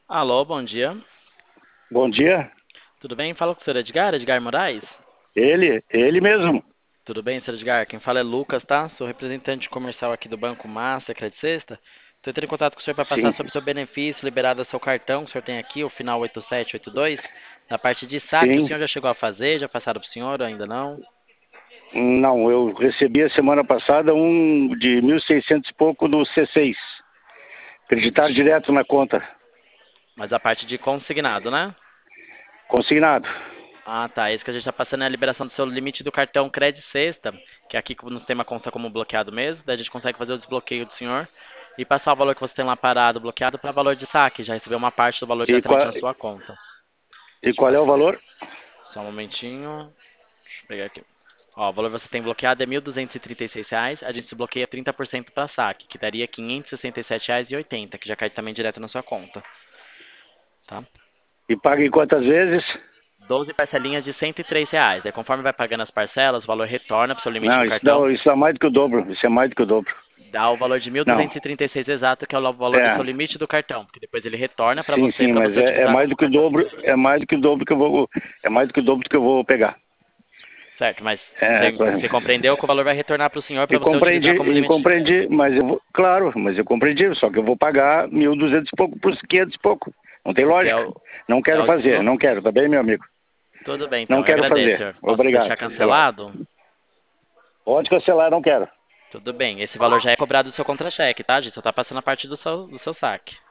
Alô, bom dia. Bom dia. Tudo bem? Fala com o senhor Edgar, Edgar Moraes. Ele mesmo. Tudo bem, senhor Edgar? Quem fala é Lucas, tá? Sou representante comercial aqui do Banco Master, Credit Sexta. Estou entrando em contato com o senhor para passar Sim. sobre o seu benefício liberado do seu cartão, que o senhor tem aqui, o final 8782. Na parte de saque, o Sim. senhor já chegou a fazer? Já passaram para o senhor ou ainda não? Não, eu recebi a semana passada um de 1.600 e pouco no C6. Acreditar direto na conta. Mas a parte de consignado, né? Consignado. Ah, tá. Esse que a gente está passando é a liberação do seu limite do cartão Credit Sexta, que aqui no sistema consta como bloqueado mesmo. Daí a gente consegue fazer o desbloqueio do senhor e passar o valor que você tem lá parado, bloqueado, para valor de saque. Já recebeu uma parte do valor E diretamente qual, na sua conta. e qual é o valor? Só um momentinho. Deixa eu pegar aqui. Ó, o valor que você tem bloqueado é R$ 1.236. A gente desbloqueia 30% para saque, que daria R$ 567,80, que já cai também direto na sua conta. Tá? E paga em quantas vezes? 12 parcelinhas de R$ 103. Daí, conforme vai pagando as parcelas, o valor retorna para o seu limite Não, do cartão. isso dá mais do que o dobro. Isso é mais do que o dobro. Dá o valor de mil Não. duzentos e trinta e seis exato, que é o valor do seu É. limite do cartão, porque depois ele retorna Sim, sim, para mas você é utilizar mais como do que o cartão de dobro. crédito. É mais do que o dobro que eu vou. É mais do que o dobro que eu vou pegar. Certo, mas É, você compreendeu que o valor vai retornar para o senhor para eu você utilizar como limite. compreendi, mas eu vou, claro, mas eu compreendi, só que eu vou pagar 1.200 e pouco por 500 e pouco. Não tem Que é lógica. o, Não é quero o fazer, não quero, tá bem, meu amigo? Tudo bem, Não então. Eu quero agradeço, fazer. senhor. Posso Obrigado, deixar obrigado. cancelado? Pode cancelar, não quero. Tudo bem. Esse valor já é cobrado do seu contra-cheque, tá? A gente só tá passando a parte do seu saque.